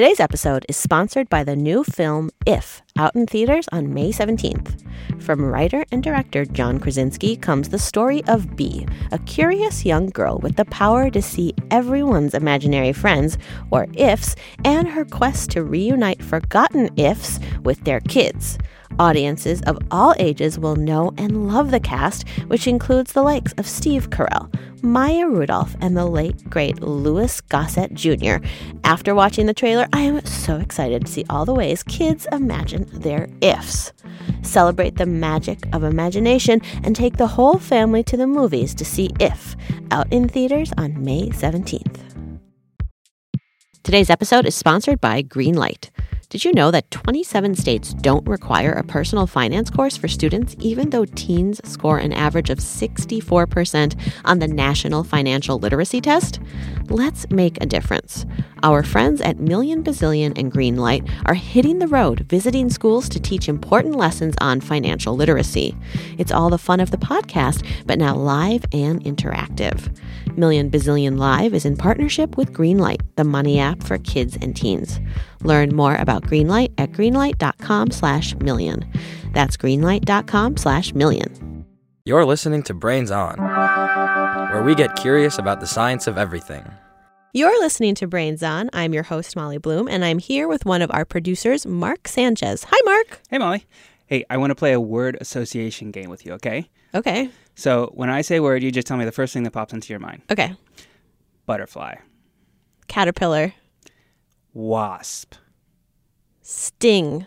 Today's episode is sponsored by the new film If, out in theaters on May 17th. From writer and director John Krasinski comes the story of Bee, a curious young girl with the power to see everyone's imaginary friends, or ifs, and her quest to reunite forgotten ifs with their kids. Audiences of all ages will know and love the cast, which includes the likes of Steve Carell, Maya Rudolph, and the late, great Louis Gossett Jr. After watching the trailer, I am so excited to see all the ways kids imagine their ifs. Celebrate the magic of imagination and take the whole family to the movies to see If, out in theaters on May 17th. Today's episode is sponsored by Greenlight. Did you know that 27 states don't require a personal finance course for students, even though teens score an average of 64% on the National Financial Literacy Test? Let's make a difference. Our friends at Million Bazillion and Greenlight are hitting the road, visiting schools to teach important lessons on financial literacy. It's all the fun of the podcast, but now live and interactive. Million Bazillion Live is in partnership with Greenlight, the money app for kids and teens. Learn more about Greenlight at greenlight.com/million. That's greenlight.com/million. You're listening to Brains On, where we get curious about the science of everything. You're listening to Brains On. I'm your host, Molly Bloom, and I'm here with one of our producers, Mark Sanchez. Hi, Mark. Hey, Molly. Hey, I want to play a word association game with you, okay? Okay. So when I say word, you just tell me the first thing that pops into your mind. Okay. Butterfly. Caterpillar. Wasp. Sting.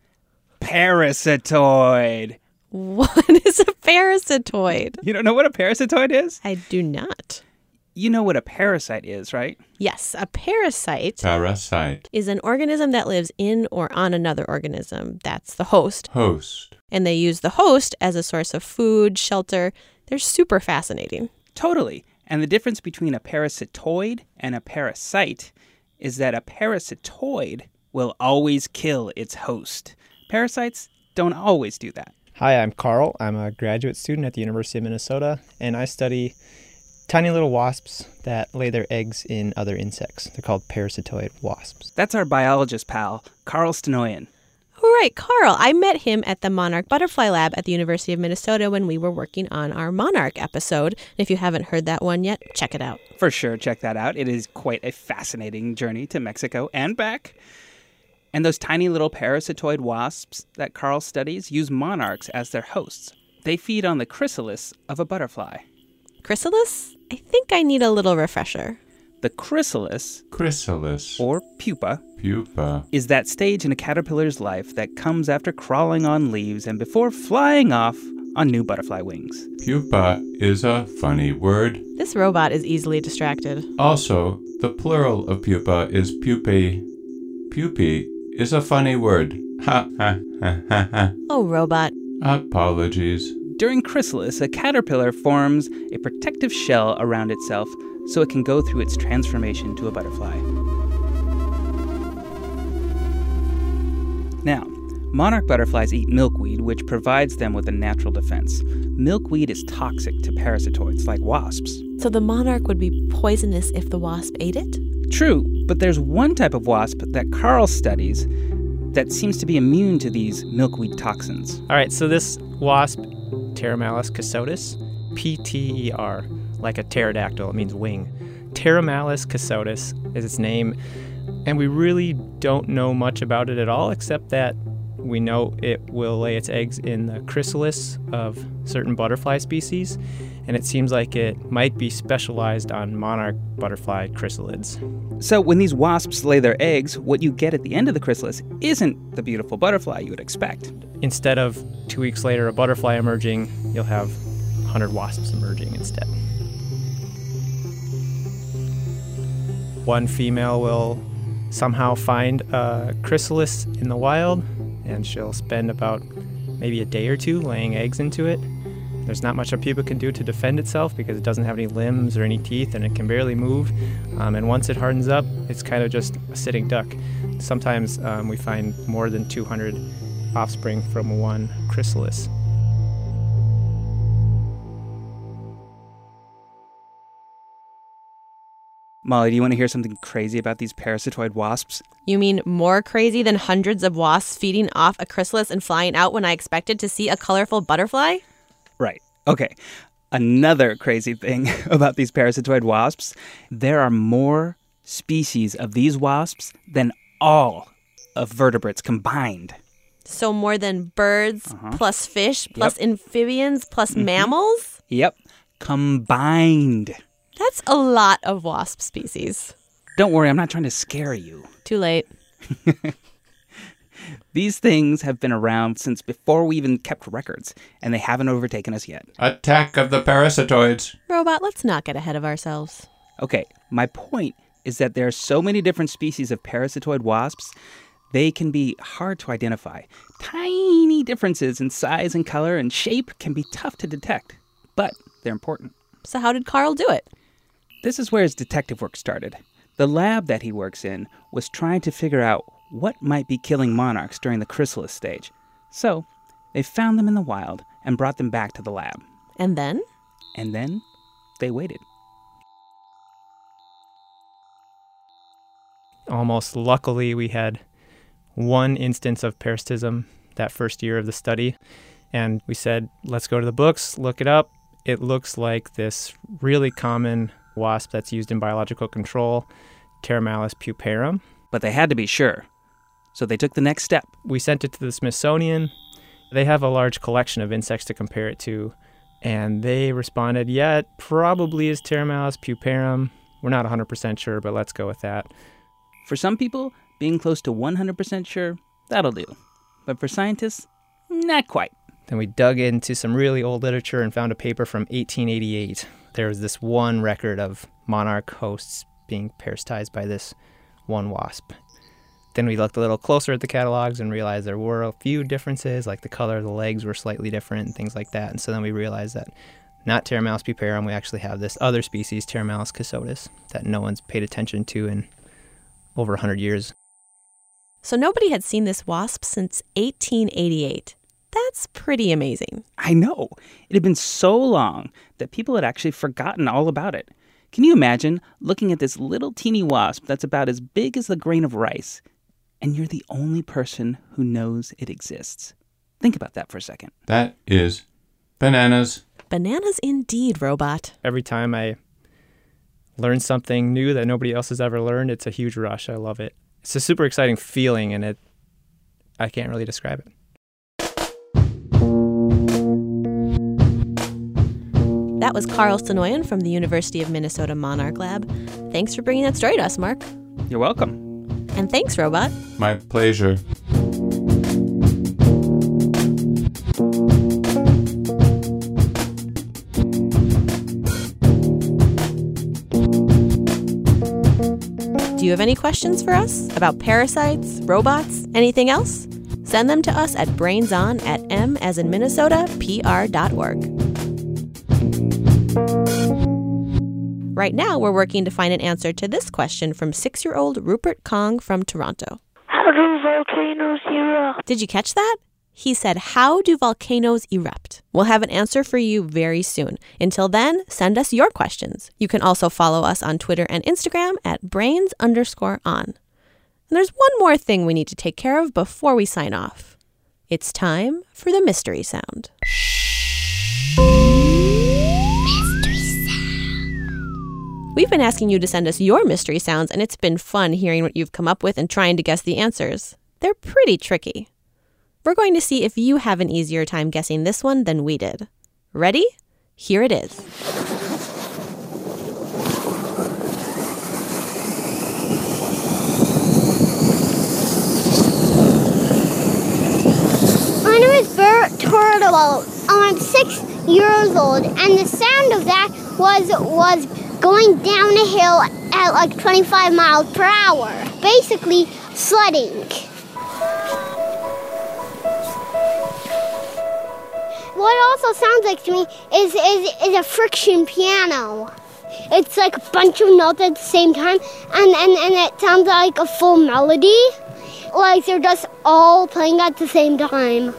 Parasitoid. What is a parasitoid? You don't know what a parasitoid is? I do not. You know what a parasite is, right? Yes, a parasite is an organism that lives in or on another organism. That's the host. And they use the host as a source of food, shelter. They're super fascinating. Totally. And the difference between a parasitoid and a parasite is that a parasitoid will always kill its host. Parasites don't always do that. Hi, I'm Carl. I'm a graduate student at the University of Minnesota, and I study tiny little wasps that lay their eggs in other insects. They're called parasitoid wasps. That's our biologist pal, Carl Stenoyan. All right, Carl. I met him at the Monarch Butterfly Lab at the University of Minnesota when we were working on our Monarch episode. And if you haven't heard that one yet, check it out. For sure, check that out. It is quite a fascinating journey to Mexico and back. And those tiny little parasitoid wasps that Carl studies use monarchs as their hosts. They feed on the chrysalis of a butterfly. Chrysalis? I think I need a little refresher. The chrysalis, or pupa, is that stage in a caterpillar's life that comes after crawling on leaves and before flying off on new butterfly wings. Pupa is a funny word. This robot is easily distracted. Also, the plural of pupa is pupae. Pupae is a funny word. Ha ha ha ha ha. Oh, robot. Apologies. During chrysalis, a caterpillar forms a protective shell around itself so it can go through its transformation to a butterfly. Now, monarch butterflies eat milkweed, which provides them with a natural defense. Milkweed is toxic to parasitoids like wasps. So the monarch would be poisonous if the wasp ate it? True, but there's one type of wasp that Carl studies that seems to be immune to these milkweed toxins. All right, so this wasp, Pteromalus cassotis, P-T-E-R, like a pterodactyl, it means wing. Pteromalus cassotis is its name, and we really don't know much about it at all, except that we know it will lay its eggs in the chrysalis of certain butterfly species, and it seems like it might be specialized on monarch butterfly chrysalids. So when these wasps lay their eggs, what you get at the end of the chrysalis isn't the beautiful butterfly you would expect. Instead of 2 weeks later a butterfly emerging, you'll have 100 wasps emerging instead. One female will somehow find a chrysalis in the wild, and she'll spend about maybe a day or two laying eggs into it. There's not much a pupa can do to defend itself because it doesn't have any limbs or any teeth, and it can barely move. And once it hardens up, it's kind of just a sitting duck. Sometimes we find more than 200 offspring from one chrysalis. Molly, do you want to hear something crazy about these parasitoid wasps? You mean more crazy than hundreds of wasps feeding off a chrysalis and flying out when I expected to see a colorful butterfly? Right. Okay. Another crazy thing about these parasitoid wasps, there are more species of these wasps than all of vertebrates combined. So more than birds, plus fish, plus amphibians, plus mammals? Yep. Combined. That's a lot of wasp species. Don't worry, I'm not trying to scare you. Too late. These things have been around since before we even kept records, and they haven't overtaken us yet. Attack of the parasitoids. Robot, let's not get ahead of ourselves. Okay, my point is that there are so many different species of parasitoid wasps, they can be hard to identify. Tiny differences in size and color and shape can be tough to detect, but they're important. So how did Carl do it? This is where his detective work started. The lab that he works in was trying to figure out what might be killing monarchs during the chrysalis stage. So they found them in the wild and brought them back to the lab. And then? And then they waited. Almost luckily, we had one instance of parasitism that first year of the study. And we said, let's go to the books, look it up. It looks like this really common wasp that's used in biological control, Pteromalus puparum. But they had to be sure. So they took the next step. We sent it to the Smithsonian. They have a large collection of insects to compare it to. And they responded, yeah, it probably is Pteromalus puparum. We're not 100% sure, but let's go with that. For some people, being close to 100% sure, that'll do. But for scientists, not quite. Then we dug into some really old literature and found a paper from 1888. There was this one record of monarch hosts being parasitized by this one wasp. Then we looked a little closer at the catalogs and realized there were a few differences, like the color of the legs were slightly different and things like that. And so then we realized that not Pteromalus puparum, we actually have this other species, Pteromalus cassotis, that no one's paid attention to in over 100 years. So nobody had seen this wasp since 1888. That's pretty amazing. I know. It had been so long that people had actually forgotten all about it. Can you imagine looking at this little teeny wasp that's about as big as the grain of rice, and you're the only person who knows it exists? Think about that for a second. That is bananas. Bananas indeed, Robot. Every time I learn something new that nobody else has ever learned, it's a huge rush. I love it. It's a super exciting feeling, and I can't really describe it. That was Carl Sonoyan from the University of Minnesota Monarch Lab. Thanks for bringing that story to us, Mark. You're welcome. And thanks, Robot. My pleasure. Do you have any questions for us about parasites, robots, anything else? Send them to us at brainson@m-as-in-Minnesota-pr.org. Right now, we're working to find an answer to this question from 6-year-old Rupert Kong from Toronto. How do volcanoes erupt? Did you catch that? He said, how do volcanoes erupt? We'll have an answer for you very soon. Until then, send us your questions. You can also follow us on Twitter and Instagram at brains_on. And there's one more thing we need to take care of before we sign off. It's time for the mystery sound. We've been asking you to send us your mystery sounds, and it's been fun hearing what you've come up with and trying to guess the answers. They're pretty tricky. We're going to see if you have an easier time guessing this one than we did. Ready? Here it is. My name is Bert Turtle. I'm 6 years old, and the sound of that was going down a hill at like 25 miles per hour. Basically, sledding. What also sounds like to me is a friction piano. It's like a bunch of notes at the same time, and it sounds like a full melody. Like they're just all playing at the same time.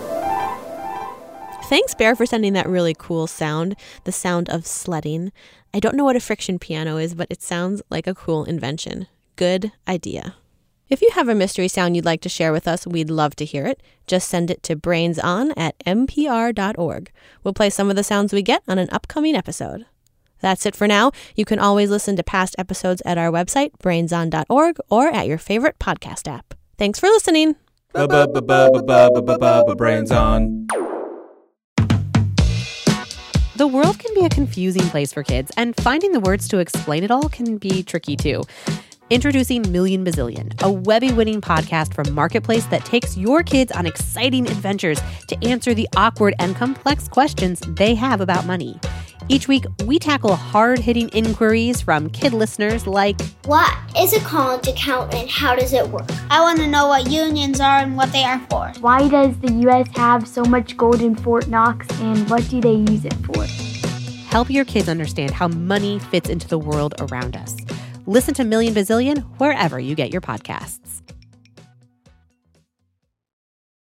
Thanks, Bear, for sending that really cool sound, the sound of sledding. I don't know what a friction piano is, but it sounds like a cool invention. Good idea. If you have a mystery sound you'd like to share with us, we'd love to hear it. Just send it to brainson@mpr.org. We'll play some of the sounds we get on an upcoming episode. That's it for now. You can always listen to past episodes at our website, brainson.org, or at your favorite podcast app. Thanks for listening. Brains on. The world can be a confusing place for kids, and finding the words to explain it all can be tricky too. Introducing Million Bazillion, a Webby-winning podcast from Marketplace that takes your kids on exciting adventures to answer the awkward and complex questions they have about money. Each week, we tackle hard-hitting inquiries from kid listeners like, What is a college account and how does it work? I want to know what unions are and what they are for. Why does the U.S. have so much gold in Fort Knox, and what do they use it for? help your kids understand how money fits into the world around us. Listen to Million Bazillion wherever you get your podcasts.